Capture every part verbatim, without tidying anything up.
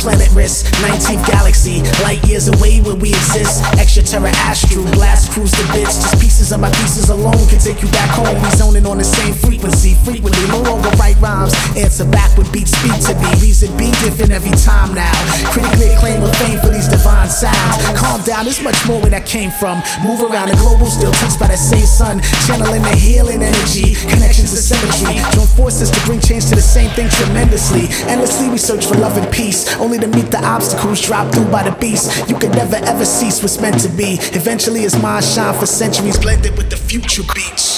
planet risk, nineteenth galaxy, light years away where we exist. Extraterrestrial, blast cruise the bits. Just pieces of my pieces alone can take you back home. We zoning on the same frequency, frequently. No longer write rhymes, answer back with beats speak to me. Reason be different every time now. Critically acclaimed with fame for these divine sounds. Calm down, there's much more where that came from. Move around the global, still touched by that same sun. Channeling the healing energy, connections to symmetry. Join forces to bring change to the same thing tremendously. Endlessly we search for love and peace, only to meet the obstacles dropped through by the beast. You can never ever cease what's meant to be. Eventually as mind shine for centuries, blended with the future beats.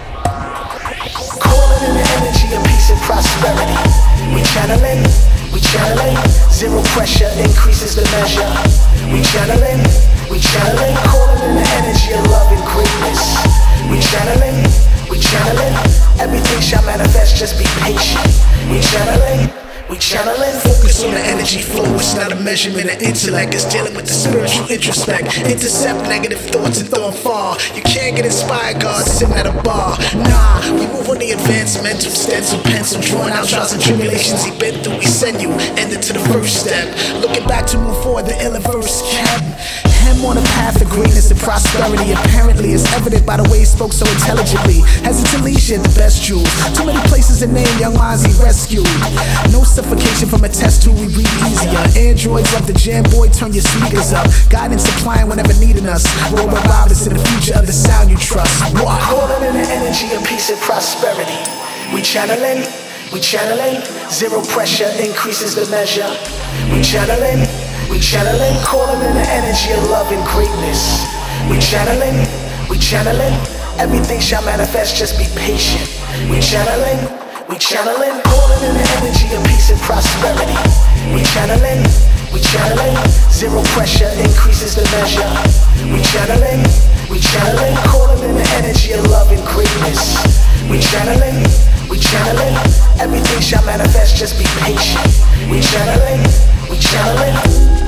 Calling in the energy of peace and prosperity. We channeling, we channeling. Zero pressure increases the measure. We channeling, we channeling. Calling in the energy of love and greatness. We channeling, we channeling. Everything shall manifest, just be patient. We channeling, we channeling. Focus on the energy flow. It's not a measurement of intellect. It's dealing with the spiritual introspect. Intercept negative thoughts and throw them far. You can't get inspired, God, sitting at a bar. Nah, we move on the advanced mental stencil, pencil, drawing out trials and tribulations he been through. We send you, ended to the first step. Looking back to move forward, the ill verse kept him on a path of greatness and prosperity. Apparently, it's evident by the way he spoke so intelligently. Hesitantly, shared the best jewels. Too many places to name, young minds he rescued. No suffocation from a test tube, we breathe easier. Androids love the jam, boy, turn your speakers up. Guidance supplying whenever needing us. Robot Robinson, the future of the sound you trust. What? Calling in the energy of peace and prosperity. We channeling, we channeling. Zero pressure increases the measure. We channeling, we channeling. Calling in the energy of love and greatness. We channeling, we channeling. Everything shall manifest, just be patient. We channeling, we channeling. Calling in the energy of peace and prosperity. We channeling, we channeling. Zero pressure increases the measure. We channeling, we channeling. Calling in the energy of love and greatness. We channeling, we channeling. Everything shall manifest, just be patient. We channeling, we channeling.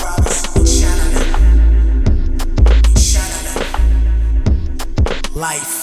Life.